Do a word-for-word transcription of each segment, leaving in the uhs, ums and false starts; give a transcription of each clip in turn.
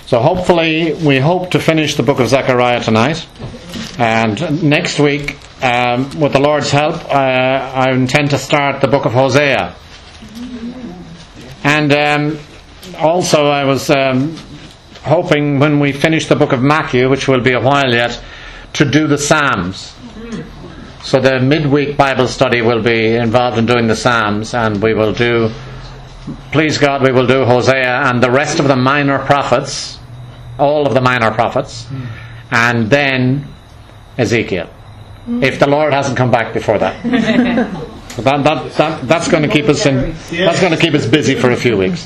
So hopefully, we hope to finish the book of Zechariah tonight. And next week, um, with the Lord's help, uh, I intend to start the book of Hosea. And um, also I was um, hoping when we finish the book of Matthew, which will be a while yet, to do the Psalms. So the midweek Bible study will be involved in doing the Psalms, and we will do, please God, we will do Hosea and the rest of the minor prophets, all of the minor prophets, and then Ezekiel, if the Lord hasn't come back before that. So that, that, that that's going to keep us in, that's going to keep us busy for a few weeks.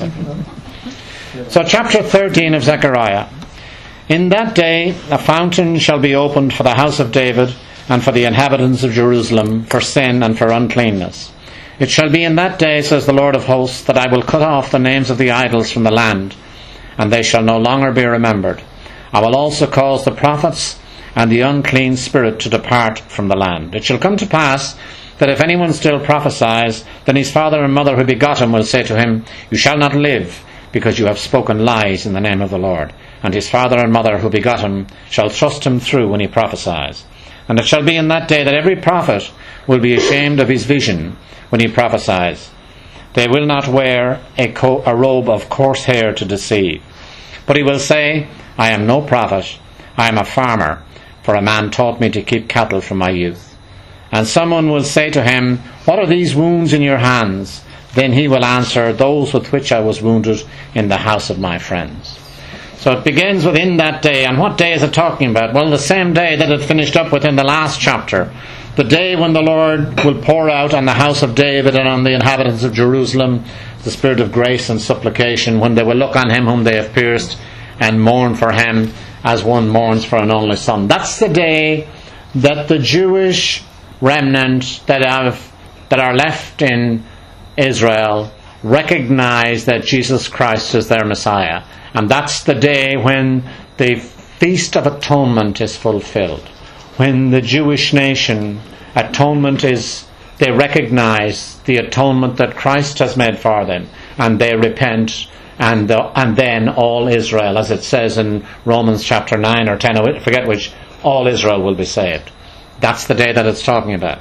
So chapter thirteen of Zechariah. In that day a fountain shall be opened for the house of David and for the inhabitants of Jerusalem, for sin and for uncleanness. It shall be in that day, says the Lord of hosts, that I will cut off the names of the idols from the land, and they shall no longer be remembered. I will also cause the prophets and the unclean spirit to depart from the land. It shall come to pass that if anyone still prophesies, then his father and mother who begot him will say to him, You shall not live, because you have spoken lies in the name of the Lord. And his father and mother who begot him shall thrust him through when he prophesies. And it shall be in that day that every prophet will be ashamed of his vision when he prophesies. They will not wear a, co- a robe of coarse hair to deceive. But he will say, I am no prophet, I am a farmer, for a man taught me to keep cattle from my youth. And someone will say to him, What are these wounds in your hands? Then he will answer, Those with which I was wounded in the house of my friends. So it begins within that day. And what day is it talking about? Well, the same day that it finished up within the last chapter. The day when the Lord will pour out on the house of David and on the inhabitants of Jerusalem the spirit of grace and supplication, when they will look on him whom they have pierced and mourn for him as one mourns for an only son. That's the day that the Jewish remnant that have that are left in Israel recognize that Jesus Christ is their Messiah. And that's the day when the Feast of Atonement is fulfilled. When the Jewish nation, atonement is, they recognize the atonement that Christ has made for them, and they repent, and the, and then all Israel, as it says in Romans chapter nine or ten, I forget which, all Israel will be saved. That's the day that it's talking about.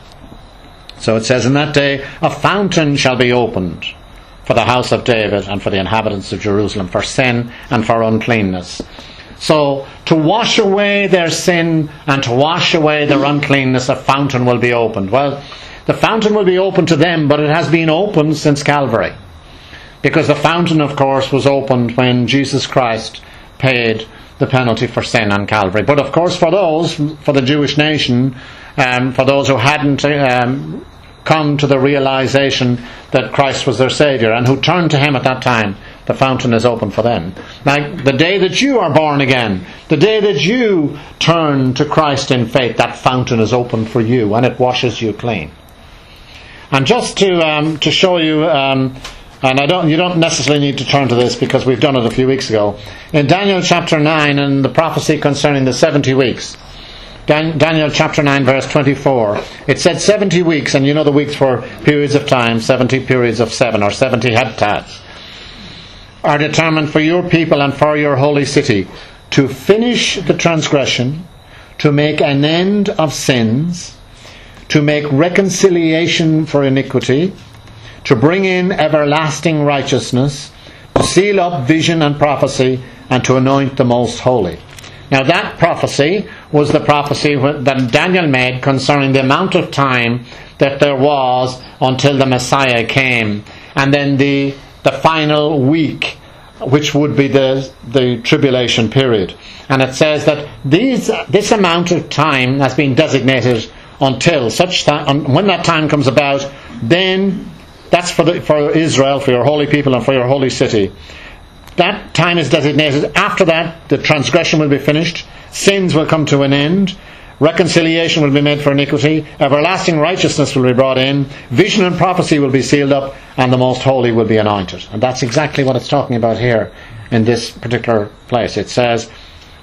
So it says, in that day a fountain shall be opened for the house of David and for the inhabitants of Jerusalem, for sin and for uncleanness. So to wash away their sin and to wash away their uncleanness, a fountain will be opened. Well, the fountain will be opened to them, but it has been opened since Calvary. Because the fountain, of course, was opened when Jesus Christ paid the penalty for sin on Calvary. But of course, for those, for the Jewish nation, um, for those who hadn't um, come to the realization that Christ was their Saviour and who turned to him at that time, the fountain is open for them. Like the day that you are born again, the day that you turn to Christ in faith, that fountain is open for you and it washes you clean. And just to um, to show you, um, and I don't, you don't necessarily need to turn to this because we've done it a few weeks ago. In Daniel chapter nine, and the prophecy concerning the seventy weeks, Dan, Daniel chapter nine verse twenty-four, it said seventy weeks, and you know the weeks for periods of time, seventy periods of seven, or seventy heptads, are determined for your people and for your holy city, to finish the transgression, to make an end of sins, to make reconciliation for iniquity, to bring in everlasting righteousness, to seal up vision and prophecy, and to anoint the most holy. Now that prophecy was the prophecy that Daniel made concerning the amount of time that there was until the Messiah came, and then the the final week, which would be the the tribulation period. And it says that these this amount of time has been designated until such time, when that time comes about, then that's for the, for Israel, for your holy people and for your holy city. That time is designated. After that, the transgression will be finished, sins will come to an end, reconciliation will be made for iniquity, everlasting righteousness will be brought in, vision and prophecy will be sealed up, and the most holy will be anointed. And that's exactly what it's talking about here in this particular place. It says,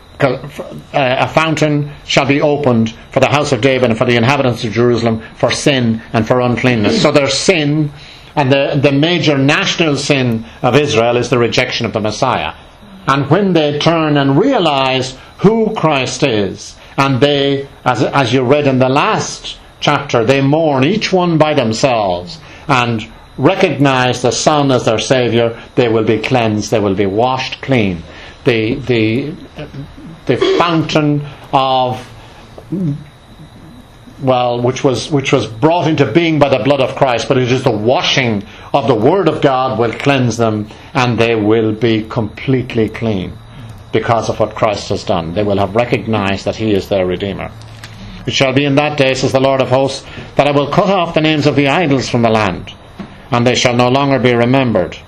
a fountain shall be opened for the house of David and for the inhabitants of Jerusalem, for sin and for uncleanness. So there's sin, and the, the major national sin of Israel is the rejection of the Messiah. And when they turn and realize who Christ is, and they, as, as you read in the last chapter, they mourn each one by themselves and recognize the Son as their Saviour, they will be cleansed, they will be washed clean. The, the, the fountain of, well, which was, which was brought into being by the blood of Christ, but it is the washing of the Word of God will cleanse them, and they will be completely clean because of what Christ has done. They will have recognized that He is their Redeemer. It shall be in that day, says the Lord of hosts, that I will cut off the names of the idols from the land, and they shall no longer be remembered.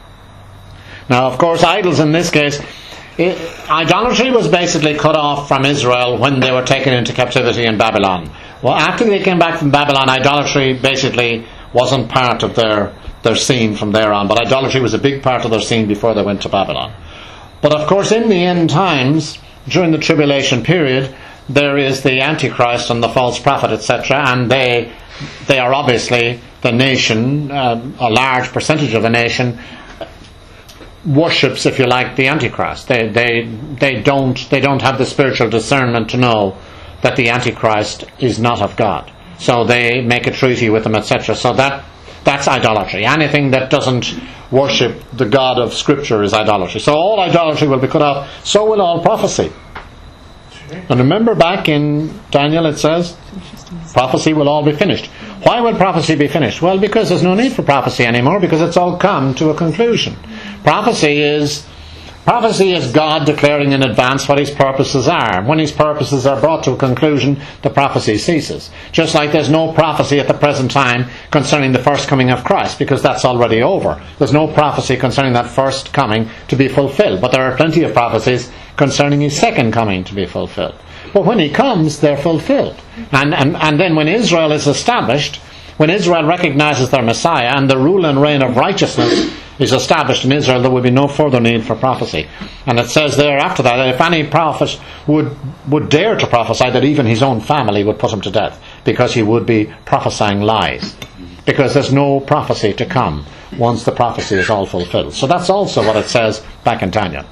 Now, of course, idols in this case, it, idolatry was basically cut off from Israel when they were taken into captivity in Babylon. Well, after they came back from Babylon, idolatry basically wasn't part of their, their scene from there on, but idolatry was a big part of their scene before they went to Babylon. But of course, in the end times, during the tribulation period, there is the Antichrist and the false prophet, et cetera, and they they are obviously the nation, uh, a large percentage of the nation worships, if you like, the Antichrist. They they they don't they don't have the spiritual discernment to know that the Antichrist is not of God. So they make a treaty with him, et cetera. So that that's idolatry. Anything that doesn't worship the God of Scripture is idolatry. So all idolatry will be cut off. So will all prophecy. And remember back in Daniel it says, prophecy will all be finished. Why will prophecy be finished? Well, because there's no need for prophecy anymore, because it's all come to a conclusion. Prophecy is prophecy is God declaring in advance what His purposes are. When His purposes are brought to a conclusion, the prophecy ceases. Just like there's no prophecy at the present time concerning the first coming of Christ, because that's already over. There's no prophecy concerning that first coming to be fulfilled. But there are plenty of prophecies concerning His second coming to be fulfilled. But when He comes, they're fulfilled. And, and, and then when Israel is established, when Israel recognizes their Messiah and the rule and reign of righteousness is established in Israel, there will be no further need for prophecy. And it says there after that, that if any prophet would, would dare to prophesy, that even his own family would put him to death, because he would be prophesying lies. Because there's no prophecy to come once the prophecy is all fulfilled. So that's also what it says back in Daniel.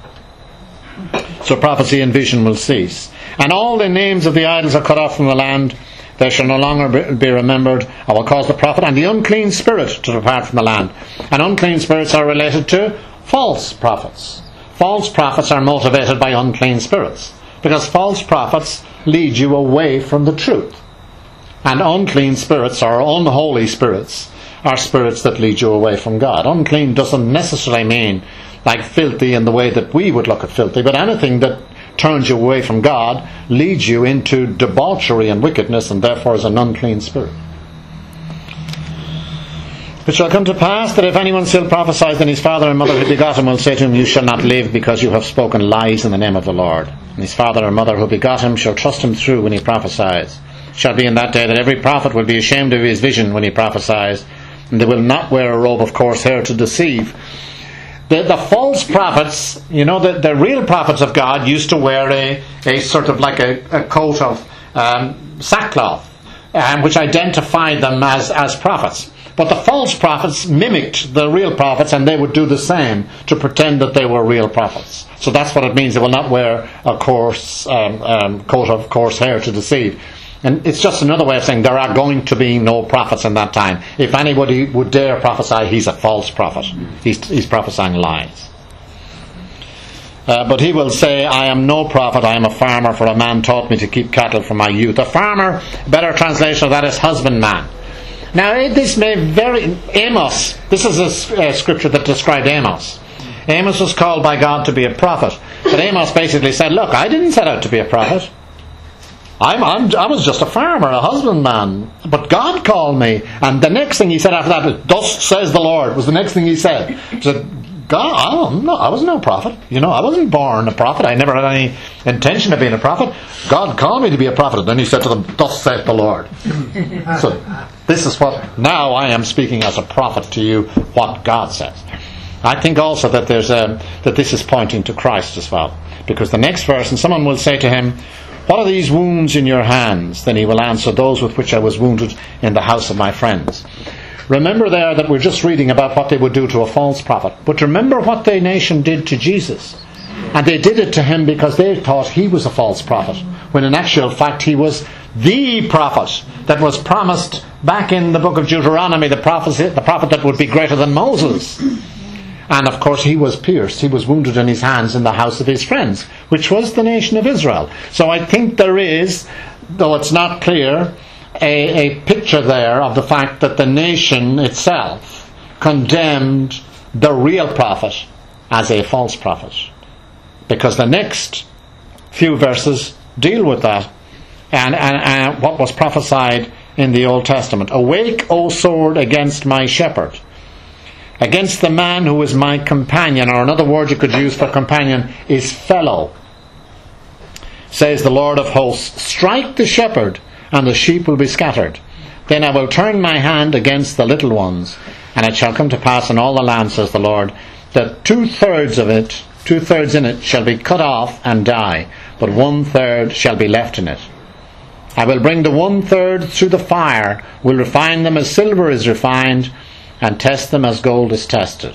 So prophecy and vision will cease. And all the names of the idols are cut off from the land. They shall no longer be remembered. I will cause the prophet and the unclean spirit to depart from the land. And unclean spirits are related to false prophets. False prophets are motivated by unclean spirits, because false prophets lead you away from the truth. And unclean spirits, or unholy spirits, are spirits that lead you away from God. Unclean doesn't necessarily mean like filthy in the way that we would look at filthy, but anything that turns you away from God leads you into debauchery and wickedness, and therefore is an unclean spirit. It shall come to pass that if anyone still prophesies, then his father and mother who begot him will say to him, you shall not live, because you have spoken lies in the name of the Lord. And his father and mother who begot him shall trust him through when he prophesies. It shall be in that day that every prophet will be ashamed of his vision when he prophesies, and they will not wear a robe of coarse hair to deceive. The, the false prophets, you know, the, the real prophets of God used to wear a, a sort of like a, a coat of um, sackcloth, um, which identified them as, as prophets. But the false prophets mimicked the real prophets, and they would do the same to pretend that they were real prophets. So that's what it means. They will not wear a coarse um, um, coat of coarse hair to deceive. And it's just another way of saying there are going to be no prophets in that time. If anybody would dare prophesy, he's a false prophet. He's, he's prophesying lies. Uh, but he will say, I am no prophet, I am a farmer, for a man taught me to keep cattle from my youth. A farmer, better translation of that is husbandman. Now this may very... Amos, this is a, a scripture that described Amos. Amos was called by God to be a prophet. But Amos basically said, look, I didn't set out to be a prophet. I'm, I'm, I was just a farmer, a husbandman, but God called me. And the next thing he said after that, thus says the Lord, was the next thing he said. He said, God, I, don't know, I was no prophet. You know, I wasn't born a prophet. I never had any intention of being a prophet. God called me to be a prophet. And then he said to them, thus saith the Lord. So this is what, now I am speaking as a prophet to you, what God says. I think also that there's a, that this is pointing to Christ as well. Because the next verse, and someone will say to him, what are these wounds in your hands? Then he will answer, those with which I was wounded in the house of my friends. Remember there that we're just reading about what they would do to a false prophet. But remember what the nation did to Jesus. And they did it to him because they thought he was a false prophet, when in actual fact he was the prophet that was promised back in the book of Deuteronomy, the prophecy, the prophet that would be greater than Moses. And of course he was pierced, he was wounded in his hands in the house of his friends, which was the nation of Israel. So I think there is, though it's not clear, a, a picture there of the fact that the nation itself condemned the real prophet as a false prophet. Because the next few verses deal with that, and, and, and what was prophesied in the Old Testament. Awake, O sword, against my shepherd, against the man who is my companion, or another word you could use for companion is fellow. Says the Lord of hosts, strike the shepherd, and the sheep will be scattered. Then I will turn my hand against the little ones, and it shall come to pass in all the land, says the Lord, that two-thirds of it, two-thirds in it, shall be cut off and die, but one-third shall be left in it. I will bring the one-third through the fire, will refine them as silver is refined, and test them as gold is tested.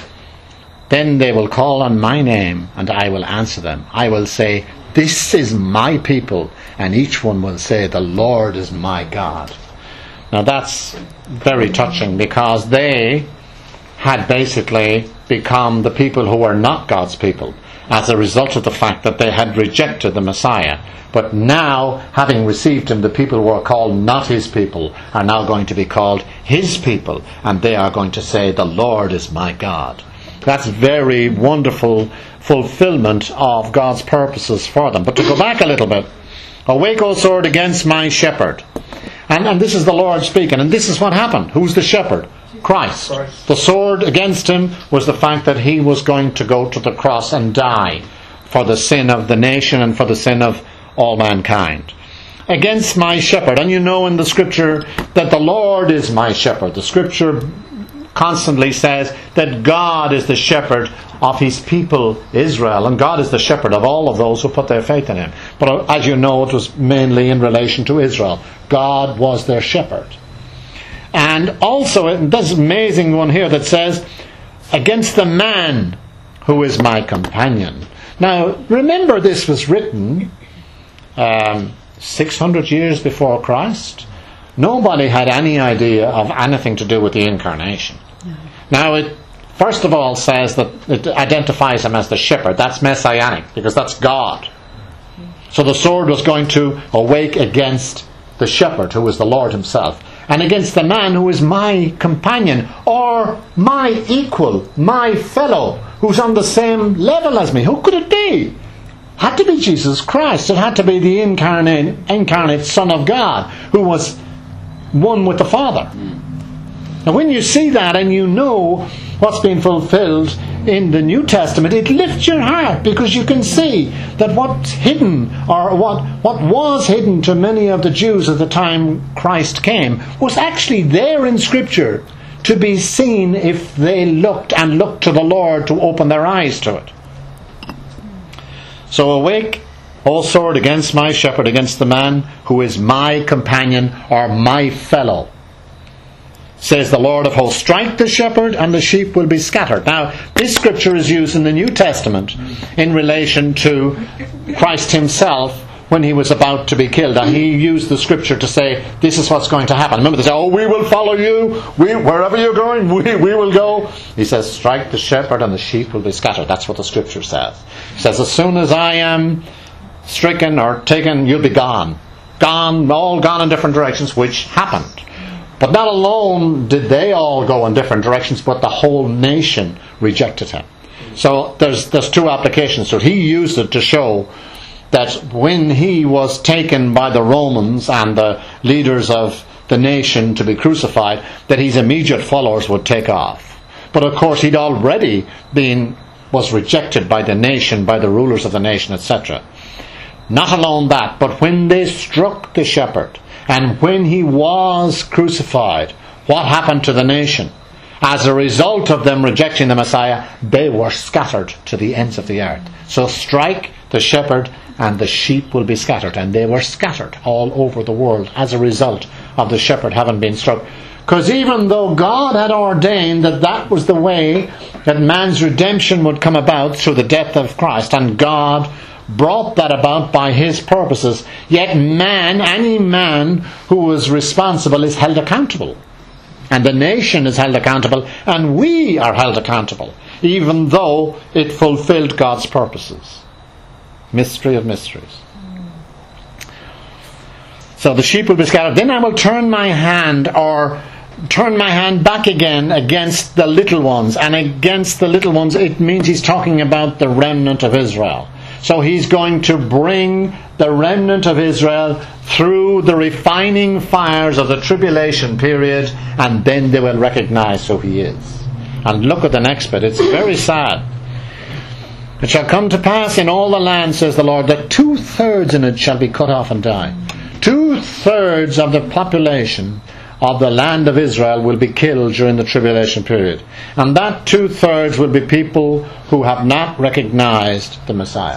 Then they will call on my name, and I will answer them. I will say, this is my people, and each one will say, the Lord is my God. Now that's very touching, because they had basically become the people who were not God's people as a result of the fact that they had rejected the Messiah. But now, having received him, the people who are called not his people are now going to be called his people, and they are going to say, the Lord is my God. That's very wonderful fulfillment of God's purposes for them. But to go back a little bit, awake, O sword, against my shepherd. And, and this is the Lord speaking, and this is what happened. Who's the shepherd? Christ. Christ. The sword against him was the fact that he was going to go to the cross and die for the sin of the nation and for the sin of all mankind. Against my shepherd. And you know in the scripture that the Lord is my shepherd. The scripture constantly says that God is the shepherd of his people Israel, and God is the shepherd of all of those who put their faith in him. But as you know, it was mainly in relation to Israel. God was their shepherd. And also, there's an amazing one here that says, against the man who is my companion. Now, remember this was written um, six hundred years before Christ. Nobody had any idea of anything to do with the incarnation. No. Now, it first of all says that it identifies him as the shepherd. That's messianic, because that's God. So the sword was going to awake against the shepherd, who is the Lord himself, and against the man who is my companion, or my equal, my fellow, who's on the same level as me. Who could it be? Had to be Jesus Christ. It had to be the incarnate, incarnate Son of God, who was one with the Father. And when you see that and you know what's been fulfilled in the New Testament, it lifts your heart, because you can see that what's hidden, or what, what was hidden to many of the Jews at the time Christ came, was actually there in Scripture to be seen if they looked and looked to the Lord to open their eyes to it. So awake, O sword, against my shepherd, against the man who is my companion, or my fellow. Says the Lord of hosts, strike the shepherd and the sheep will be scattered. Now, this scripture is used in the New Testament in relation to Christ himself when he was about to be killed. And he used the scripture to say, this is what's going to happen. Remember, they say, oh, we will follow you. We, wherever you're going, we, we will go. He says, strike the shepherd and the sheep will be scattered. That's what the scripture says. He says, as soon as I am stricken or taken, you'll be gone. Gone, all gone in different directions, which happened. But not alone did they all go in different directions, but the whole nation rejected him. So there's there's two applications to it. He used it to show that when he was taken by the Romans and the leaders of the nation to be crucified, that his immediate followers would take off. But of course he'd already been, was rejected by the nation, by the rulers of the nation, et cetera. Not alone that, but when they struck the shepherd, and when he was crucified, what happened to the nation? As a result of them rejecting the Messiah, they were scattered to the ends of the earth. So strike the shepherd and the sheep will be scattered. And they were scattered all over the world as a result of the shepherd having been struck. Because even though God had ordained that that was the way that man's redemption would come about through the death of Christ, and God brought that about by his purposes, yet man, any man who was responsible, is held accountable. And the nation is held accountable, and we are held accountable, even though it fulfilled God's purposes. Mystery of mysteries. So the sheep will be scattered. Then I will turn my hand, or turn my hand back again against the little ones. And against the little ones, it means he's talking about the remnant of Israel. So he's going to bring the remnant of Israel through the refining fires of the tribulation period, and then they will recognize who he is. And look at the next bit. It's very sad. It shall come to pass in all the land, says the Lord, that two-thirds in it shall be cut off and die. Two-thirds of the population of the land of Israel will be killed during the tribulation period. And that two-thirds will be people who have not recognized the Messiah.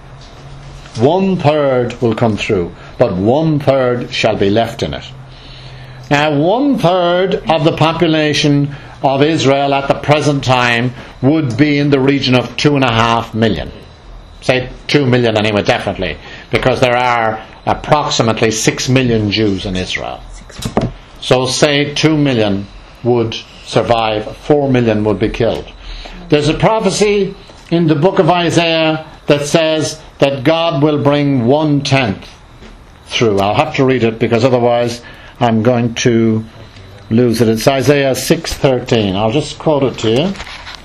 One-third will come through, but one-third shall be left in it. Now, one-third of the population of Israel at the present time would be in the region of two and a half million. Say two million anyway, definitely, because there are approximately six million Jews in Israel. So say two million would survive, four million would be killed. There's a prophecy in the book of Isaiah that says that God will bring one-tenth through. I'll have to read it because otherwise I'm going to lose it. It's Isaiah six thirteen. I'll just quote it to you,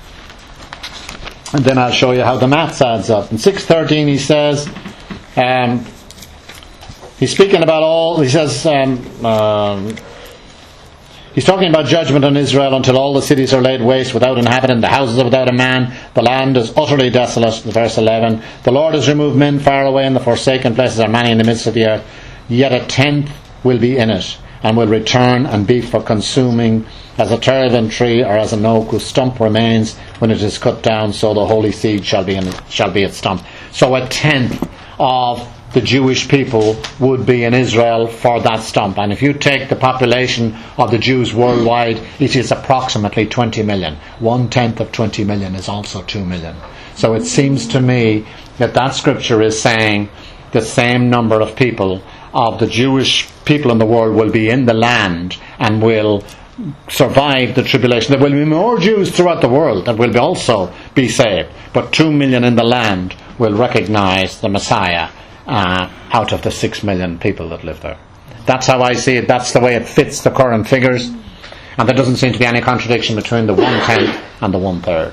and then I'll show you how the maths adds up. In six thirteen he says, um, he's speaking about all, he says, um, um, he's talking about judgment on Israel until all the cities are laid waste without inhabitant, the houses are without a man, the land is utterly desolate. Verse eleven, the Lord has removed men far away, and the forsaken places are many in the midst of the earth. Yet a tenth will be in it, and will return and be for consuming, as a terebinth tree or as an oak whose stump remains when it is cut down, so the holy seed shall be in, shall be its stump. So a tenth of the Jewish people would be in Israel for that stump. And if you take the population of the Jews worldwide, it is approximately twenty million. One tenth of twenty million is also two million. So it seems to me that that scripture is saying the same number of people of the Jewish people in the world will be in the land and will survive the tribulation. There will be more Jews throughout the world that will also be saved, but two million in the land will recognize the Messiah uh, out of the six million people that live there. That's how I see it. That's the way it fits the current figures, and there doesn't seem to be any contradiction between the one-tenth and the one-third.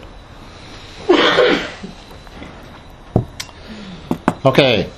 Okay.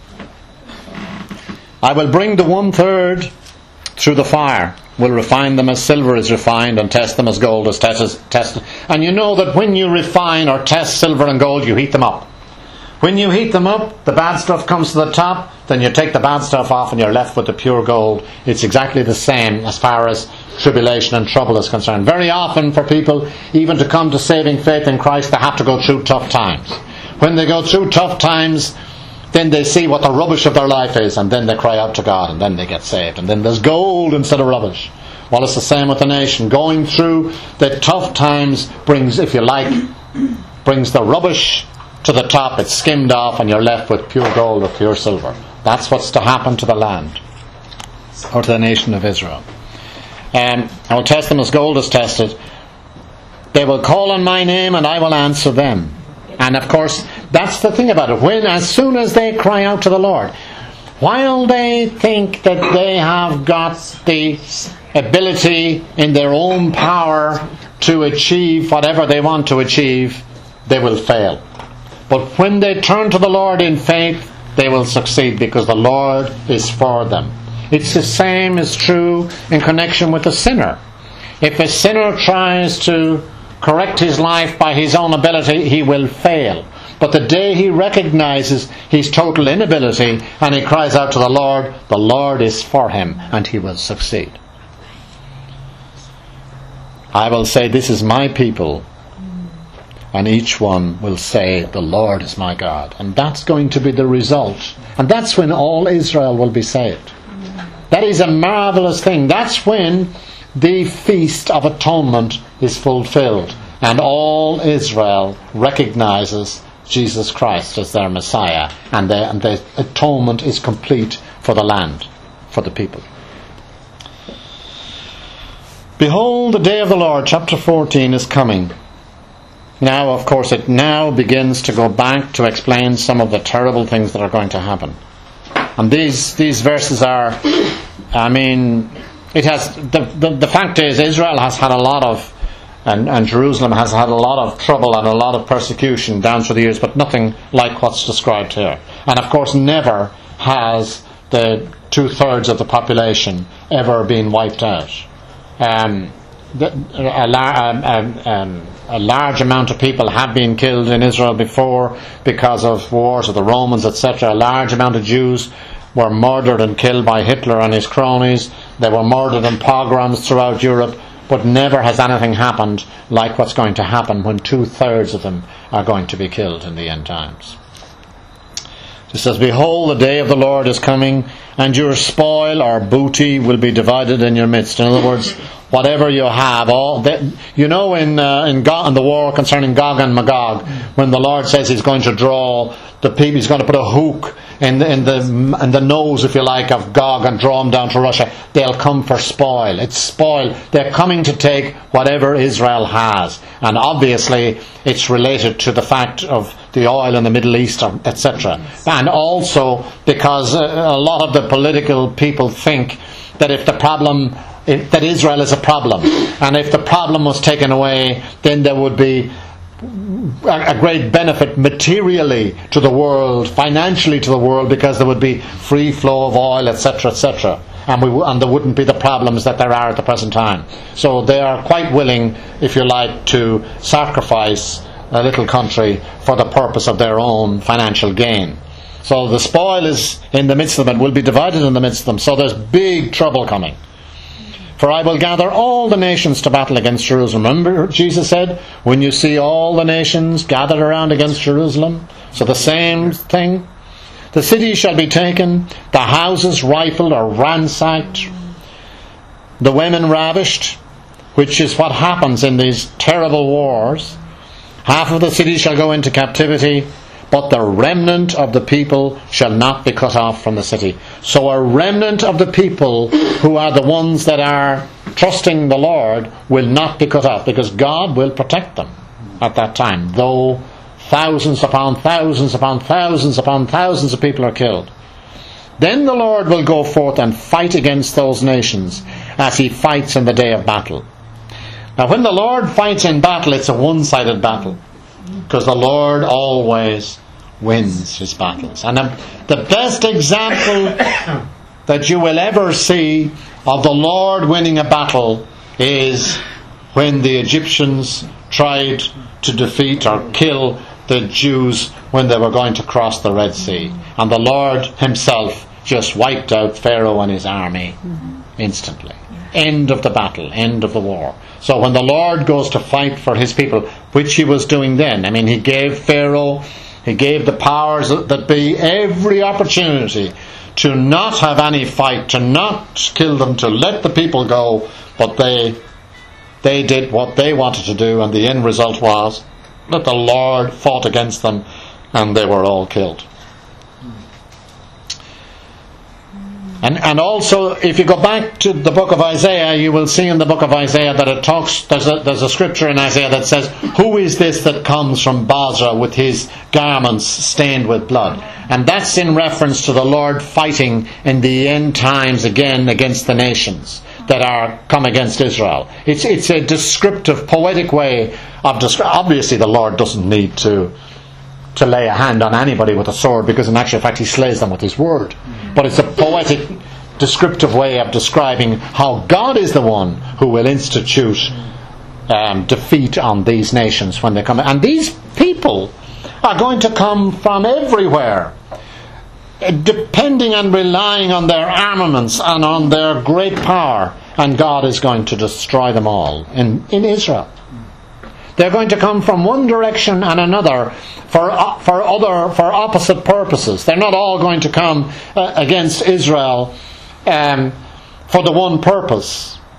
I will bring the one-third through the fire, will refine them as silver is refined, and test them as gold is tested. And you know that when you refine or test silver and gold, you heat them up. When you heat them up, the bad stuff comes to the top, then you take the bad stuff off and you're left with the pure gold. It's exactly the same as far as tribulation and trouble is concerned. Very often for people, even to come to saving faith in Christ, they have to go through tough times. When they go through tough times, then they see what the rubbish of their life is, and then they cry out to God, and then they get saved. And then there's gold instead of rubbish. Well, it's the same with the nation. Going through the tough times brings, if you like, brings the rubbish to the top. It's skimmed off, and you're left with pure gold or pure silver. That's what's to happen to the land, or to the nation of Israel. Um, I will test them as gold is tested. They will call on my name, and I will answer them. And of course, that's the thing about it. When, as soon as they cry out to the Lord, while they think that they have got the ability in their own power to achieve whatever they want to achieve, they will fail. But when they turn to the Lord in faith, they will succeed, because the Lord is for them. It's the same is true in connection with the sinner. If a sinner tries to correct his life by his own ability, he will fail. But the day he recognizes his total inability and he cries out to the Lord, the Lord is for him and he will succeed. I will say, this is my people, and each one will say, the Lord is my God. And that's going to be the result. And that's when all Israel will be saved. That is a marvelous thing. That's when the Feast of Atonement is fulfilled, and all Israel recognizes Jesus Christ as their Messiah, and the, and the atonement is complete for the land, for the people. Behold, the day of the Lord, chapter fourteen, is coming. Now, of course, it now begins to go back to explain some of the terrible things that are going to happen. And these these verses are, I mean, it has the the, the fact is Israel has had a lot of, and, and Jerusalem has had a lot of trouble and a lot of persecution down through the years, but nothing like what's described here. And of course, never has the two thirds of the population ever been wiped out. Um, the, a, um, um, um, a large amount of people have been killed in Israel before because of wars of the Romans, et cetera. A large amount of Jews were murdered and killed by Hitler and his cronies. They were murdered in pogroms throughout Europe, but never has anything happened like what's going to happen when two-thirds of them are going to be killed in the end times. It says, behold, the day of the Lord is coming, and your spoil or booty will be divided in your midst. In other words, whatever you have, all that, you know, in uh, in, Go- in the war concerning Gog and Magog, when the Lord says He's going to draw the people, He's going to put a hook in the, in the in the nose, if you like, of Gog and draw them down to Russia. They'll come for spoil. It's spoil. They're coming to take whatever Israel has, and obviously it's related to the fact of the oil in the Middle East, et cetera. And also because a lot of the political people think that if the problem, if, that Israel is a problem, and if the problem was taken away, then there would be a, a great benefit materially to the world, financially to the world, because there would be free flow of oil, et cetera, et cetera. And, we, and there wouldn't be the problems that there are at the present time. So they are quite willing, if you like, to sacrifice a little country for the purpose of their own financial gain. So the spoil is in the midst of them, and will be divided in the midst of them. So there's big trouble coming. For I will gather all the nations to battle against Jerusalem. Remember, Jesus said, when you see all the nations gathered around against Jerusalem. So the same thing. The city shall be taken, the houses rifled or ransacked, the women ravished, which is what happens in these terrible wars. Half of the city shall go into captivity, but the remnant of the people shall not be cut off from the city. So a remnant of the people who are the ones that are trusting the Lord will not be cut off, because God will protect them at that time, though thousands upon thousands upon thousands upon thousands of people are killed. Then the Lord will go forth and fight against those nations as He fights in the day of battle. Now, when the Lord fights in battle, it's a one-sided battle, because the Lord always wins His battles. And the best example that you will ever see of the Lord winning a battle is when the Egyptians tried to defeat or kill the Jews when they were going to cross the Red Sea. And the Lord Himself just wiped out Pharaoh and his army instantly. End of the battle, end of the war. So when the Lord goes to fight for His people, which He was doing then, I mean, He gave Pharaoh, He gave the powers that be every opportunity to not have any fight, to not kill them, to let the people go, but they they did what they wanted to do, and the end result was that the Lord fought against them and they were all killed. And and also, if you go back to the book of Isaiah, you will see in the book of Isaiah that it talks, there's a, there's a scripture in Isaiah that says, who is this that comes from Basra with his garments stained with blood? And that's in reference to the Lord fighting in the end times again against the nations that are come against Israel. It's it's a descriptive, poetic way of describing. Obviously the Lord doesn't need to to lay a hand on anybody with a sword, because in actual fact He slays them with His word. But it's a poetic, descriptive way of describing how God is the one who will institute um, defeat on these nations when they come. And these people are going to come from everywhere, depending and relying on their armaments and on their great power, and God is going to destroy them all in, in Israel. They're going to come from one direction and another for for other for opposite purposes. They're not all going to come uh, against Israel um, for the one purpose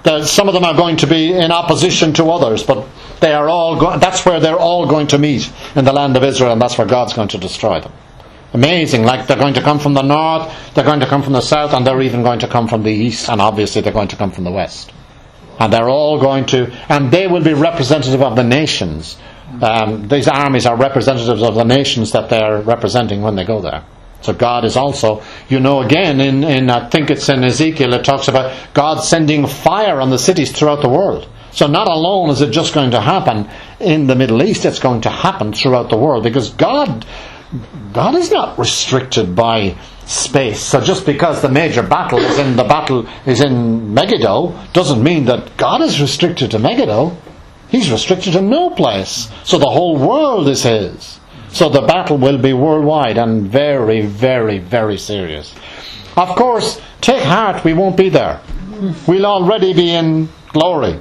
There, some of them are going to be in opposition to others, but they are all. Go- that's where they're all going to meet in the land of Israel, and that's where God's going to destroy them. Amazing! Like they're going to come from the north, they're going to come from the south, and they're even going to come from the east, and obviously they're going to come from the west. And they're all going to, and they will be representative of the nations. Um, these armies are representatives of the nations that they're representing when they go there. So God is also, you know, again, in, in I think it's in Ezekiel, it talks about God sending fire on the cities throughout the world. So not alone is it just going to happen in the Middle East, it's going to happen throughout the world, because God, God is not restricted by space. So just because the major battle is in the battle is in Megiddo doesn't mean that God is restricted to Megiddo. He's restricted to no place. So the whole world is His. So the battle will be worldwide and very, very, very serious. Of course, take heart, we won't be there. We'll already be in glory.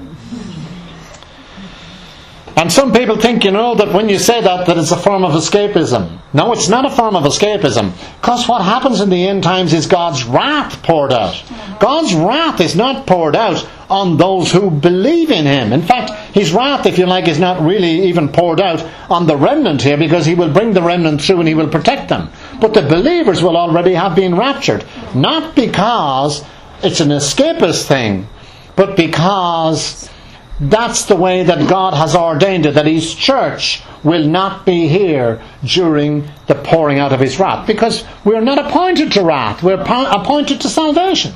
And some people think, you know, that when you say that, that it's a form of escapism. No, it's not a form of escapism. Because what happens in the end times is God's wrath poured out. God's wrath is not poured out on those who believe in Him. In fact, His wrath, if you like, is not really even poured out on the remnant here, because He will bring the remnant through and He will protect them. But the believers will already have been raptured. Not because it's an escapist thing, but because that's the way that God has ordained it, that His church will not be here during the pouring out of His wrath, because we're not appointed to wrath, we're appointed to salvation.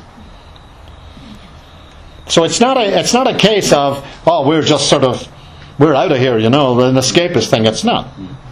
So it's not a it's not a case of, oh, we're just sort of, we're out of here, you know, an escapist thing. It's not.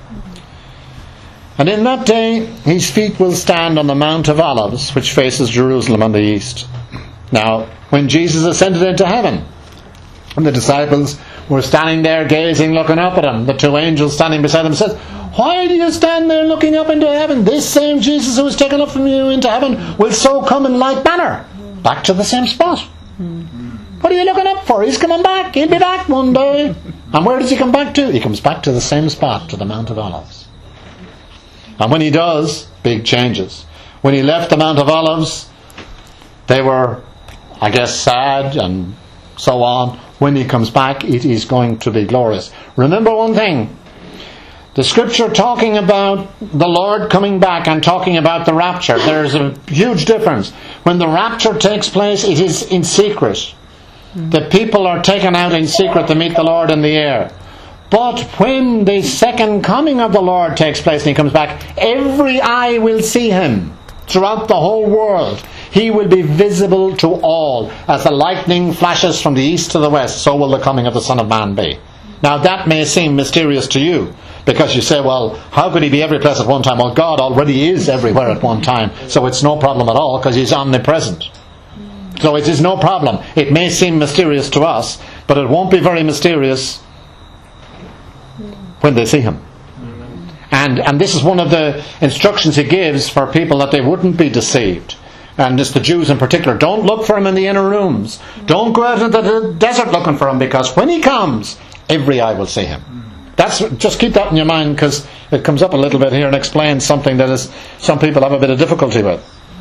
And in that day His feet will stand on the Mount of Olives, which faces Jerusalem on the east. Now, when Jesus ascended into heaven, and the disciples were standing there gazing, looking up at Him, the two angels standing beside them said, "Why do you stand there looking up into heaven? This same Jesus who was taken up from you into heaven will so come in like manner." Back to the same spot. What are you looking up for? He's coming back. He'll be back one day. And where does He come back to? He comes back to the same spot, to the Mount of Olives. And when He does, big changes. When He left the Mount of Olives, they were, I guess, sad and so on. When He comes back, it is going to be glorious. Remember one thing. The Scripture talking about the Lord coming back and talking about the rapture, there's a huge difference. When the rapture takes place, it is in secret. The people are taken out in secret to meet the Lord in the air. But when the second coming of the Lord takes place and He comes back, every eye will see Him throughout the whole world. He will be visible to all. As the lightning flashes from the east to the west, so will the coming of the Son of Man be. Now that may seem mysterious to you, because you say, well, how could He be every place at one time? Well, God already is everywhere at one time, so it's no problem at all, because He's omnipresent. So it is no problem. It may seem mysterious to us, but it won't be very mysterious when they see Him. And, and this is one of the instructions He gives for people, that they wouldn't be deceived. And it's the Jews in particular. Don't look for Him in the inner rooms. Don't go out into the desert looking for Him, because when He comes, every eye will see Him. That's, just keep that in your mind, because it comes up a little bit here and explains something that is some people have a bit of difficulty with.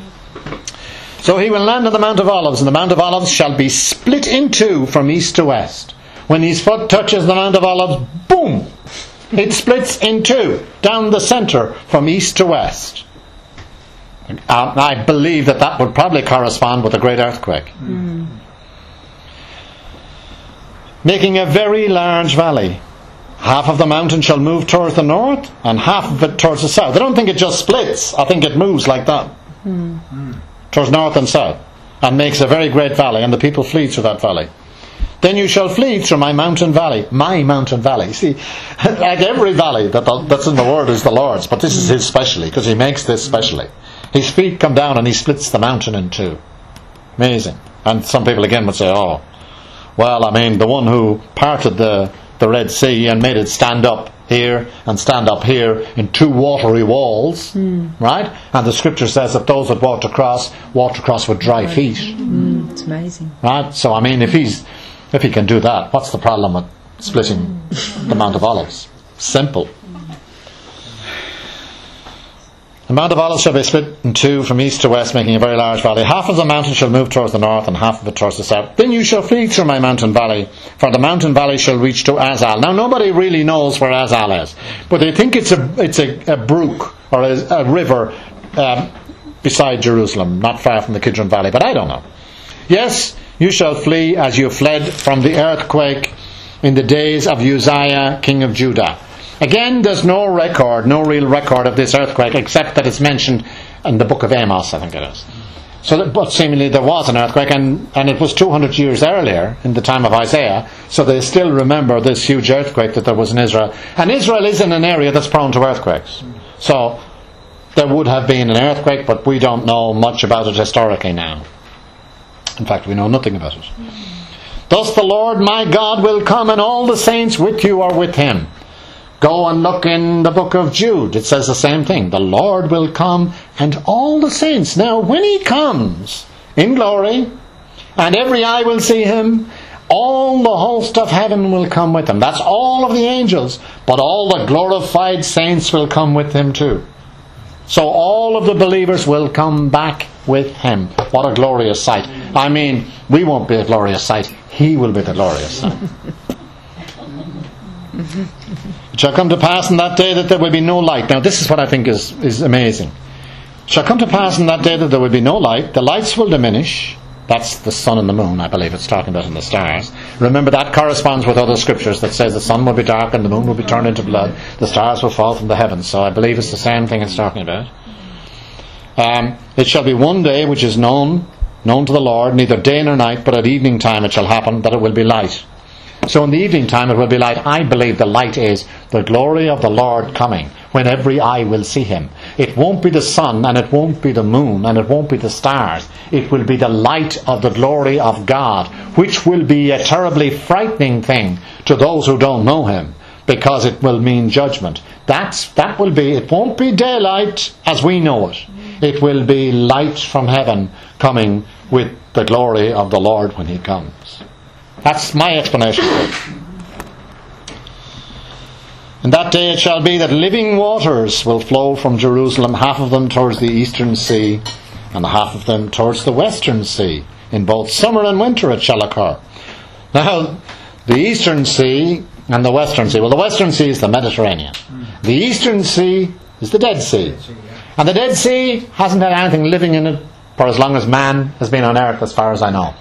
So He will land on the Mount of Olives, and the Mount of Olives shall be split in two from east to west. When His foot touches the Mount of Olives, boom! It splits in two, down the centre, from east to west. Uh, I believe that that would probably correspond with a great earthquake. Mm. Making a very large valley. Half of the mountain shall move towards the north, and half of it towards the south. I don't think it just splits. I think it moves like that. Mm. Towards north and south. And makes a very great valley, and the people flee through that valley. Then you shall flee through my mountain valley. My mountain valley. See, like every valley that the, that's in the world is the Lord's, but this is His specially, because He makes this specially. His feet come down and He splits the mountain in two. Amazing. And some people again would say, oh, well, I mean, the one who parted the, the Red Sea and made it stand up here and stand up here in two watery walls, mm. right? And the Scripture says that those that walked across, walked across with dry feet. Mm, it's amazing. Right? So, I mean, if he's if He can do that, what's the problem with splitting the Mount of Olives? Simple. The Mount of Olives shall be split in two from east to west, making a very large valley. Half of the mountain shall move towards the north, and half of it towards the south. Then you shall flee through my mountain valley, for the mountain valley shall reach to Azal. Now, nobody really knows where Azal is, but they think it's a it's a, a brook or a, a river um, beside Jerusalem, not far from the Kidron Valley, but I don't know. Yes, you shall flee as you fled from the earthquake in the days of Uzziah, king of Judah. Again, there's no record, no real record of this earthquake, except that it's mentioned in the book of Amos, I think it is. So, that, but seemingly there was an earthquake, and, and it was two hundred years earlier, in the time of Isaiah, so they still remember this huge earthquake that there was in Israel. And Israel is in an area that's prone to earthquakes. So, there would have been an earthquake, but we don't know much about it historically now. In fact, we know nothing about it. Thus the Lord my God will come, and all the saints with you are with him. Go and look in the book of Jude. It says the same thing. The Lord will come and all the saints. Now, when he comes in glory, and every eye will see him, all the host of heaven will come with him. That's all of the angels. But all the glorified saints will come with him too. So all of the believers will come back with him. What a glorious sight. I mean, we won't be a glorious sight. He will be the glorious sight. It shall come to pass in that day that there will be no light. Now this is what I think is, is amazing. It shall come to pass in that day that there will be no light. The lights will diminish. That's the sun and the moon, I believe it's talking about, in the stars. Remember, that corresponds with other scriptures that says the sun will be dark and the moon will be turned into blood. The stars will fall from the heavens. So I believe it's the same thing it's talking about. Um, it shall be one day which is known, known to the Lord, neither day nor night, but at evening time it shall happen that it will be light. So in the evening time it will be light. I believe the light is the glory of the Lord coming, when every eye will see him. It won't be the sun, and it won't be the moon, and it won't be the stars. It will be the light of the glory of God, which will be a terribly frightening thing to those who don't know him, because it will mean judgment. That's that will be. It won't be daylight as we know it. It will be light from heaven coming with the glory of the Lord when he comes. That's my explanation for it. In that day it shall be that living waters will flow from Jerusalem, half of them towards the eastern sea, and half of them towards the western sea. In both summer and winter it shall occur. Now, the eastern sea and the western sea. Well, the western sea is the Mediterranean. The eastern sea is the Dead Sea. And the Dead Sea hasn't had anything living in it for as long as man has been on earth, as far as I know.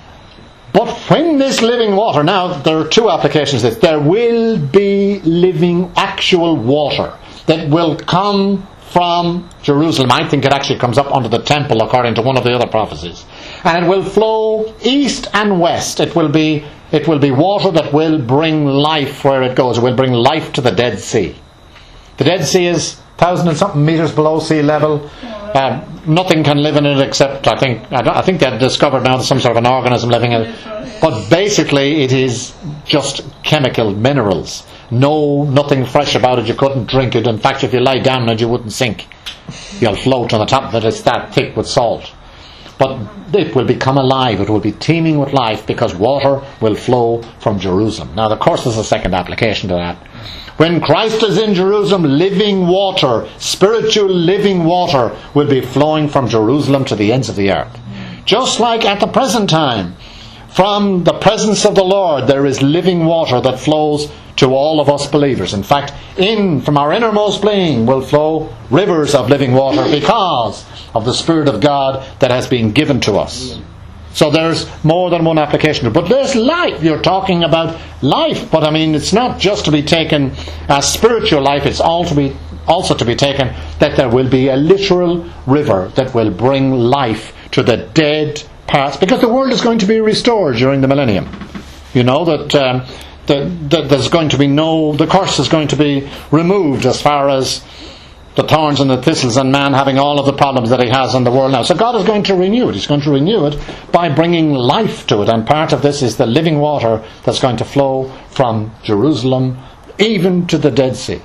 But when this living water, now there are two applications of this. There will be living, actual water that will come from Jerusalem. I think it actually comes up onto the temple according to one of the other prophecies. And it will flow east and west. It will be it will be water that will bring life where it goes. It will bring life to the Dead Sea. The Dead Sea is thousand and something meters below sea level. Uh, nothing can live in it except, I think, I, I think they've discovered now some sort of an organism living in it. But basically, it is just chemical minerals. No, nothing fresh about it. You couldn't drink it. In fact, if you lie down on it, you wouldn't sink. You'll float on the top of it. It's that thick with salt. But it will become alive. It will be teeming with life because water will flow from Jerusalem. Now, of course, there's a second application to that. When Christ is in Jerusalem, living water, spiritual living water, will be flowing from Jerusalem to the ends of the earth. Just like at the present time, from the presence of the Lord, there is living water that flows to all of us believers. In fact, in from our innermost being will flow rivers of living water because of the Spirit of God that has been given to us. So there's more than one application. But there's life. You're talking about life. But I mean, it's not just to be taken as spiritual life. It's all to be, also to be taken that there will be a literal river that will bring life to the dead parts. Because the world is going to be restored during the millennium. You know, that, um, that, that there's going to be no... The curse is going to be removed as far as the thorns and the thistles and man having all of the problems that he has in the world now. So God is going to renew it. He's going to renew it by bringing life to it. And part of this is the living water that's going to flow from Jerusalem even to the Dead Sea.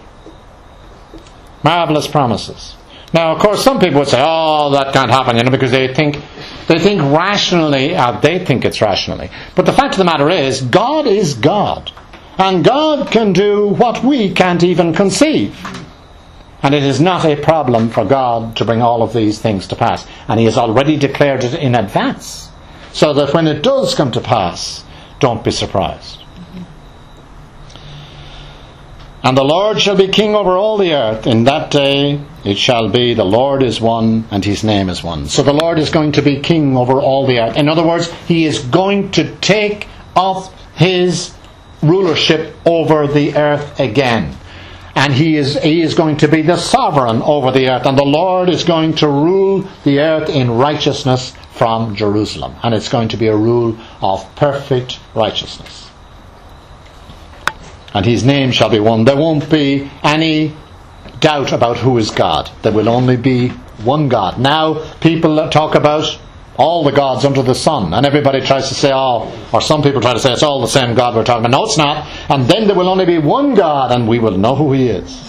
Marvelous promises. Now, of course, some people would say, oh, that can't happen, you know, because they think they think rationally, uh, they think it's rationally. But the fact of the matter is, God is God. And God can do what we can't even conceive. And it is not a problem for God to bring all of these things to pass. And He has already declared it in advance. So that when it does come to pass, don't be surprised. And the Lord shall be king over all the earth. In that day it shall be, the Lord is one and His name is one. So the Lord is going to be king over all the earth. In other words, He is going to take up His rulership over the earth again. And he is, he is going to be the sovereign over the earth. And the Lord is going to rule the earth in righteousness from Jerusalem. And it's going to be a rule of perfect righteousness. And His name shall be one. There won't be any doubt about who is God. There will only be one God. Now people talk about all the gods under the sun, and everybody tries to say, oh, or some people try to say it's all the same God we're talking about. No, it's not. And then there will only be one God, and we will know who He is.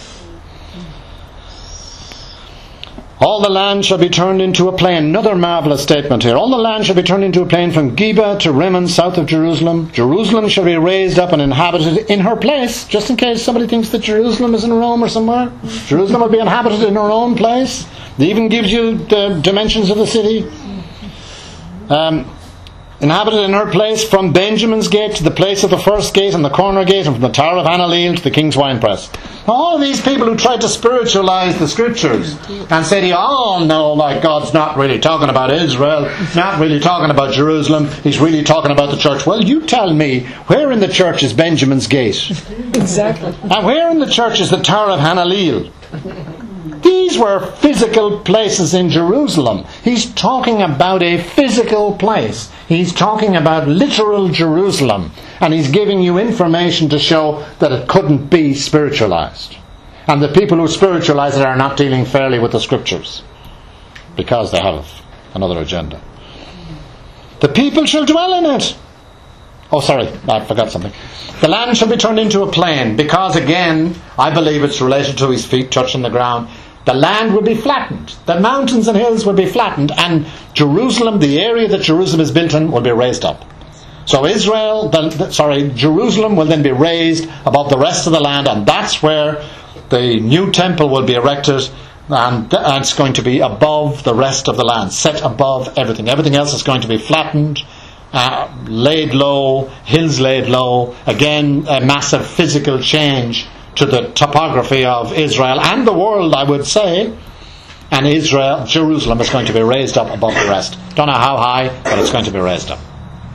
All the land shall be turned into a plain. Another marvellous statement here. All the land shall be turned into a plain from Geba to Rimmon, south of Jerusalem. Jerusalem shall be raised up and inhabited in her place. Just in case somebody thinks that Jerusalem is in Rome or somewhere. Jerusalem will be inhabited in her own place. It even gives you the dimensions of the city. Um, inhabited in her place from Benjamin's gate to the place of the first gate and the corner gate, and from the tower of Hanaleel to the king's winepress. All of these people who tried to spiritualize the scriptures and say, oh no, like God's not really talking about Israel, not really talking about Jerusalem, He's really talking about the church. Well, you tell me, where in the church is Benjamin's gate? Exactly. And where in the church is the tower of Hanaleel? These were physical places in Jerusalem. He's talking about a physical place. He's talking about literal Jerusalem. And He's giving you information to show that it couldn't be spiritualized. And the people who spiritualize it are not dealing fairly with the scriptures, because they have another agenda. The people shall dwell in it. Oh, sorry, I forgot something. The land shall be turned into a plain, because again, I believe it's related to His feet touching the ground. The land will be flattened. The mountains and hills will be flattened, and Jerusalem, the area that Jerusalem is built in, will be raised up. So Israel, the, the, sorry, Jerusalem will then be raised above the rest of the land, and that's where the new temple will be erected, and, and it's going to be above the rest of the land, set above everything. Everything else is going to be flattened, uh, laid low, hills laid low. Again, a massive physical change to the topography of Israel and the world, I would say. And Israel, Jerusalem, is going to be raised up above the rest. Don't know how high, but it's going to be raised up.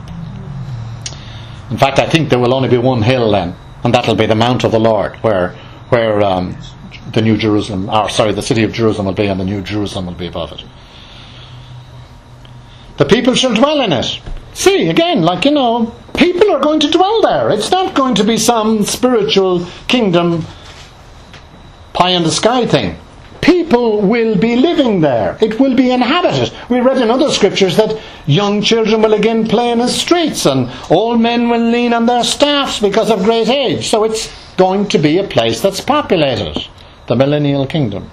In fact, I think there will only be one hill then, and that'll be the Mount of the Lord, where where um, the New Jerusalem, or sorry, the city of Jerusalem will be, and the New Jerusalem will be above it. The people shall dwell in it. See, again, like, you know, people are going to dwell there. It's not going to be some spiritual kingdom pie in the sky thing. People will be living there. It will be inhabited. We read in other scriptures that young children will again play in the streets, and old men will lean on their staffs because of great age. So it's going to be a place that's populated. The millennial kingdom.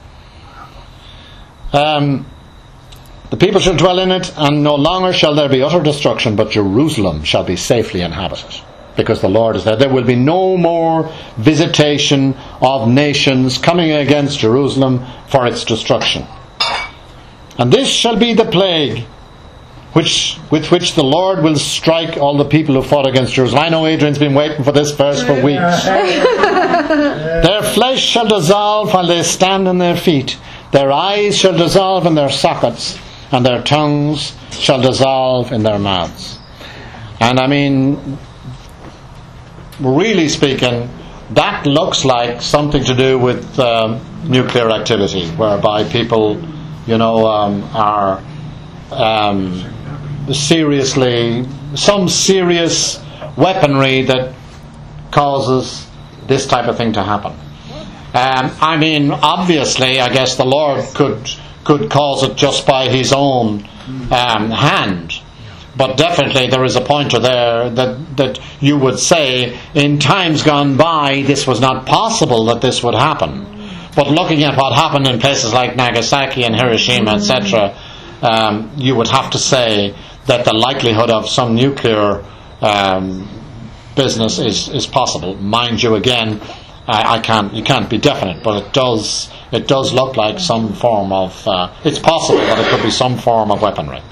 Um... The people shall dwell in it, and no longer shall there be utter destruction, but Jerusalem shall be safely inhabited, because the Lord is there. There will be no more visitation of nations coming against Jerusalem for its destruction. And this shall be the plague which with which the Lord will strike all the people who fought against Jerusalem. I know Adrian's been waiting for this verse for weeks. Their flesh shall dissolve while they stand on their feet. Their eyes shall dissolve in their sockets, and their tongues shall dissolve in their mouths. And I mean, really speaking, that looks like something to do with um, nuclear activity, whereby people, you know, um, are um, seriously, some serious weaponry that causes this type of thing to happen. Um, I mean, obviously, I guess the Lord could could cause it just by His own um, hand, but definitely there is a pointer there that that you would say in times gone by this was not possible that this would happen. But looking at what happened in places like Nagasaki and Hiroshima, et cetera, um, you would have to say that the likelihood of some nuclear um, business is is possible. Mind you, again, I, I can't. You can't be definite, but it does. It does look like some form of. Uh, it's possible that it could be some form of weaponry.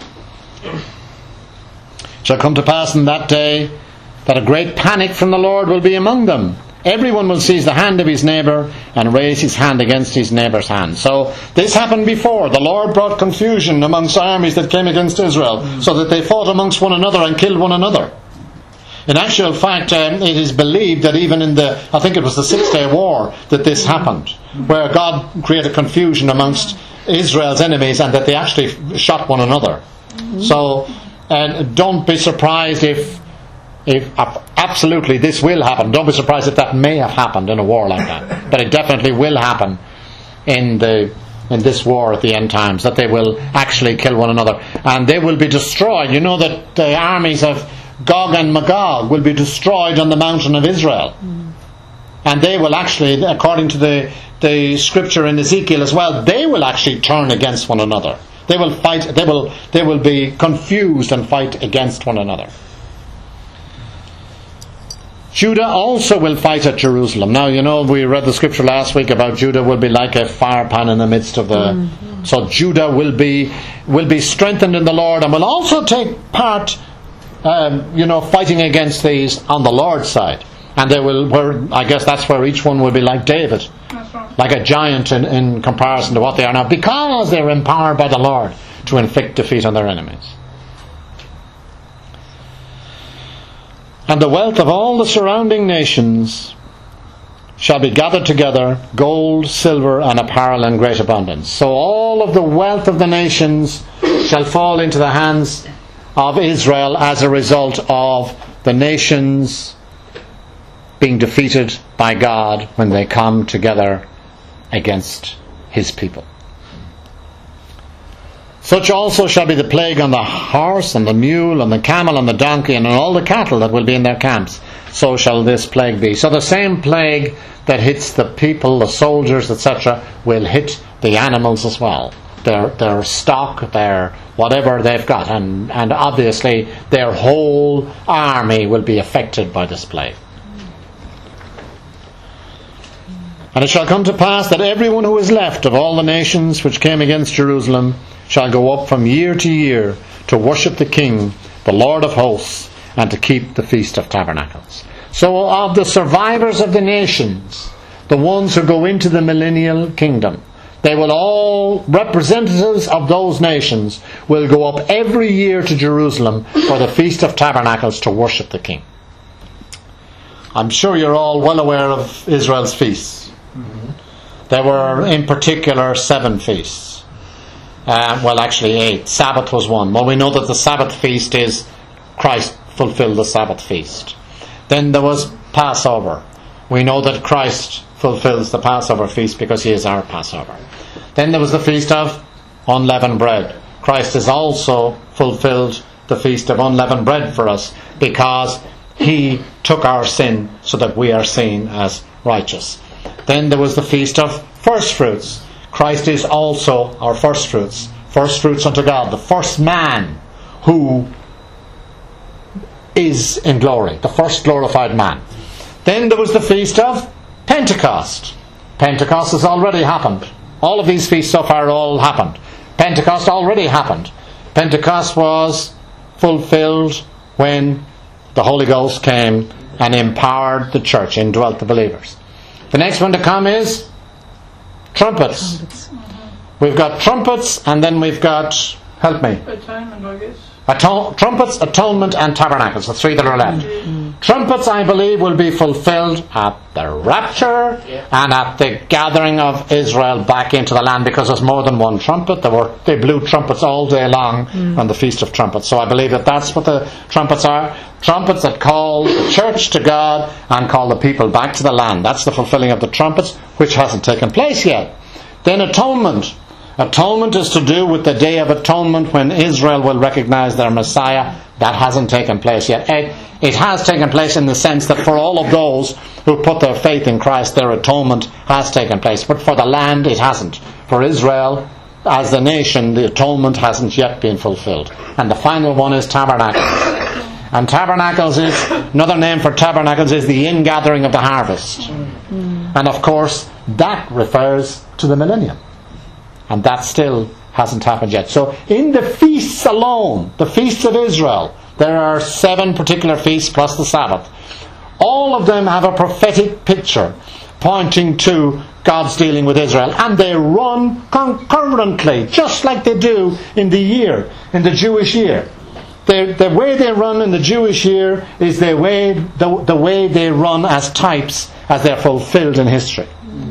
It shall come to pass in that day that a great panic from the Lord will be among them. Everyone will seize the hand of his neighbour and raise his hand against his neighbour's hand. So this happened before. The Lord brought confusion amongst armies that came against Israel, so that they fought amongst one another and killed one another. In actual fact, um, it is believed that even in the, I think it was the Six Day War, that this happened, where God created confusion amongst Israel's enemies and that they actually shot one another. So, and don't be surprised if, if uh, absolutely this will happen. Don't be surprised if that may have happened in a war like that. But it definitely will happen in the in this war at the end times, that they will actually kill one another. And they will be destroyed. You know that the armies of Gog and Magog will be destroyed on the mountain of Israel. Mm. And they will actually, according to the, the scripture in Ezekiel as well, they will actually turn against one another. They will fight, they will, they will be confused and fight against one another. Judah also will fight at Jerusalem. Now, you know, we read the scripture last week about Judah will be like a fire pan in the midst of the... Mm-hmm. So Judah will be will be strengthened in the Lord and will also take part, um, you know, fighting against these on the Lord's side. And they will, where I guess that's where each one will be like David. That's right. Like a giant in, in comparison to what they are now, because they're empowered by the Lord to inflict defeat on their enemies. And the wealth of all the surrounding nations shall be gathered together, gold, silver, and apparel in great abundance. So all of the wealth of the nations shall fall into the hands of Israel as a result of the nations being defeated by God when they come together against his people. Such also shall be the plague on the horse and the mule and the camel and the donkey and on all the cattle that will be in their camps. So shall this plague be. So the same plague that hits the people, the soldiers, et cetera, will hit the animals as well. Their their stock, their whatever they've got, and, and obviously their whole army will be affected by this plague. And it shall come to pass that everyone who is left of all the nations which came against Jerusalem shall go up from year to year to worship the King, the Lord of hosts, and to keep the Feast of Tabernacles. So of the survivors of the nations, the ones who go into the millennial kingdom, they will all, representatives of those nations, will go up every year to Jerusalem for the Feast of Tabernacles to worship the King. I'm sure you're all well aware of Israel's feasts. Mm-hmm. There were in particular seven feasts. Uh, well, actually eight. Sabbath was one. Well, we know that the Sabbath feast is Christ fulfilled the Sabbath feast. Then there was Passover. We know that Christ fulfills the Passover feast because he is our Passover. Then there was the feast of unleavened bread. Christ has also fulfilled the feast of unleavened bread for us because he took our sin so that we are seen as righteous. Then there was the feast of first fruits. Christ is also our first fruits, first fruits unto God, the first man who is in glory, the first glorified man. Then there was the feast of Pentecost. Pentecost has already happened. All of these feasts so far all happened. Pentecost already happened. Pentecost was fulfilled when the Holy Ghost came and empowered the church, indwelt the believers. The next one to come is trumpets. trumpets. We've got trumpets, and then we've got, help me. Atonement, I guess. Aton- trumpets, atonement, and tabernacles, the three that are left. Mm-hmm. Trumpets, I believe, will be fulfilled at the rapture yeah. and at the gathering of Israel back into the land, because there's more than one trumpet. There were, they blew trumpets all day long mm. on the Feast of Trumpets. So I believe that that's what the trumpets are. Trumpets that call the church to God and call the people back to the land. That's the fulfilling of the trumpets, which hasn't taken place yet. Then atonement. Atonement is to do with the Day of Atonement when Israel will recognize their Messiah. That hasn't taken place yet. It, it has taken place in the sense that for all of those who put their faith in Christ, their atonement has taken place. But for the land, it hasn't. For Israel, as the nation, the atonement hasn't yet been fulfilled. And the final one is tabernacles. And tabernacles is, another name for tabernacles is the ingathering of the harvest. Mm. And of course, that refers to the millennium. And that still hasn't happened yet. So in the feasts alone, the feasts of Israel, there are seven particular feasts plus the Sabbath. All of them have a prophetic picture pointing to God's dealing with Israel. And they run concurrently, just like they do in the year, in the Jewish year. The, the way they run in the Jewish year is the way, the, the way they run as types as they're fulfilled in history.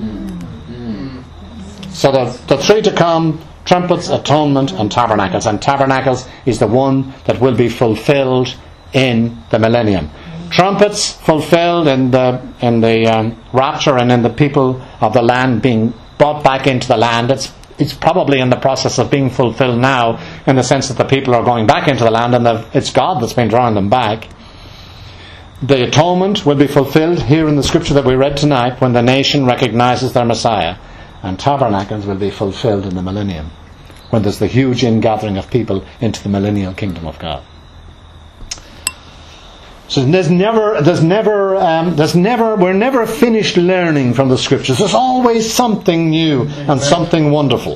So the, the three to come, trumpets, atonement, and tabernacles. And tabernacles is the one that will be fulfilled in the millennium. Trumpets fulfilled in the in the um, rapture and in the people of the land being brought back into the land. It's it's probably in the process of being fulfilled now, in the sense that the people are going back into the land, and the, it's God that's been drawing them back. The atonement will be fulfilled here in the scripture that we read tonight, when the nation recognizes their Messiah. And tabernacles will be fulfilled in the millennium, when there's the huge ingathering of people into the millennial kingdom of God. So there's never, there's never, um, there's never, we're never finished learning from the scriptures. There's always something new and something wonderful.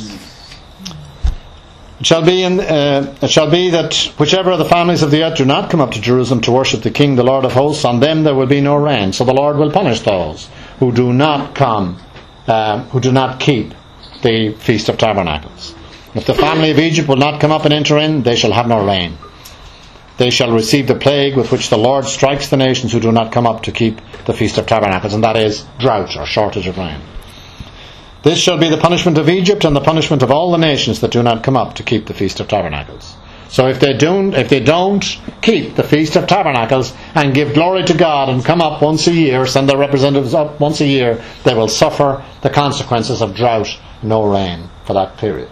It shall be, in, uh, it shall be that whichever of the families of the earth do not come up to Jerusalem to worship the King, the Lord of hosts, on them there will be no rain. So the Lord will punish those who do not come, uh, who do not keep the Feast of Tabernacles. If the family of Egypt will not come up and enter in, they shall have no rain. They shall receive the plague with which the Lord strikes the nations who do not come up to keep the Feast of Tabernacles, and that is drought or shortage of rain. This shall be the punishment of Egypt and the punishment of all the nations that do not come up to keep the Feast of Tabernacles. So if they don't, if they don't keep the Feast of Tabernacles and give glory to God and come up once a year, send their representatives up once a year, they will suffer the consequences of drought, no rain for that period.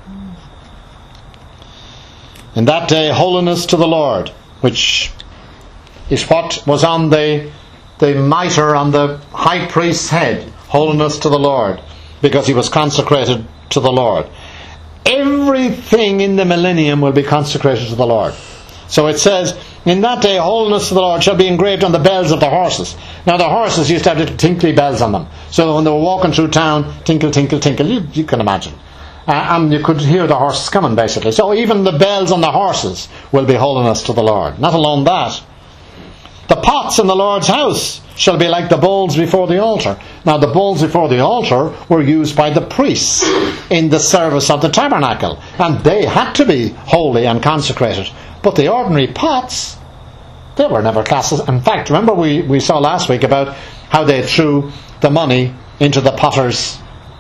In that day, holiness to the Lord, which is what was on the, the mitre on the high priest's head. Holiness to the Lord, because he was consecrated to the Lord. Everything in the millennium will be consecrated to the Lord. So it says, in that day, holiness to the Lord shall be engraved on the bells of the horses. Now the horses used to have little tinkly bells on them. So when they were walking through town, tinkle, tinkle, tinkle, you, you can imagine. Uh, and you could hear the horses coming, basically. So even the bells on the horses will be holiness to the Lord. Not alone that, the pots in the Lord's house shall be like the bowls before the altar. Now the bowls before the altar were used by the priests in the service of the tabernacle, and they had to be holy and consecrated. But the ordinary pots, they were never classed. In fact, remember we, we saw last week about how they threw the money into the potter's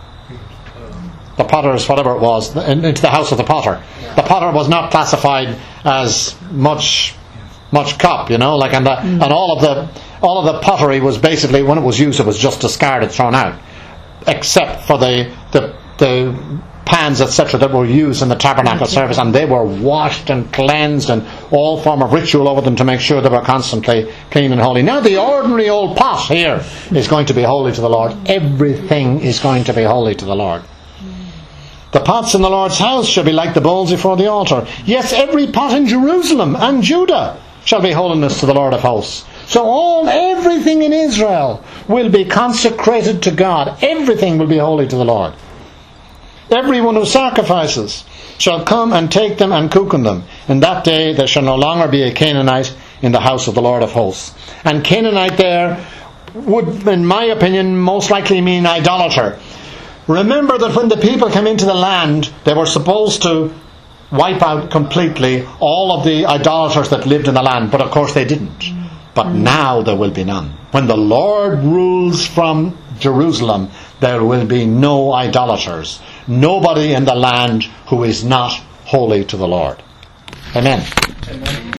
the potter's, whatever it was, into the house of the potter. Yeah. The potter was not classified as much much cup, you know, like and the, mm. and all of the all of the pottery was basically, when it was used, it was just discarded, thrown out, except for the the, the pans, et cetera, that were used in the tabernacle mm-hmm. service, and they were washed and cleansed, and all form of ritual over them to make sure they were constantly clean and holy. Now the ordinary old pot here is going to be holy to the Lord. Everything is going to be holy to the Lord. The pots in the Lord's house shall be like the bowls before the altar. Yes, every pot in Jerusalem and Judah shall be holiness to the Lord of hosts. So all, everything in Israel will be consecrated to God. Everything will be holy to the Lord. Everyone who sacrifices shall come and take them and cook on them. In that day there shall no longer be a Canaanite in the house of the Lord of hosts. And Canaanite there would, in my opinion, most likely mean idolater. Remember that when the people came into the land, they were supposed to wipe out completely all of the idolaters that lived in the land, but of course they didn't. But now there will be none. When the Lord rules from Jerusalem, there will be no idolaters. Nobody in the land who is not holy to the Lord. Amen. Amen.